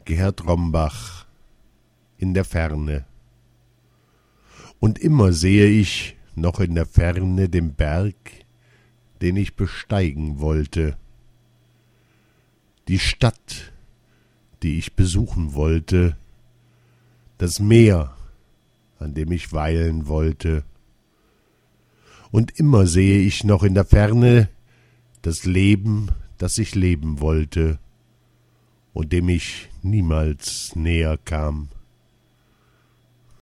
Gerhard Rombach in der Ferne. Und immer sehe ich noch in der Ferne den Berg, den ich besteigen wollte, die Stadt, die ich besuchen wollte, das Meer, an dem ich weilen wollte. Und immer sehe ich noch in der Ferne das Leben, das ich leben wollte und dem ich niemals näher kam.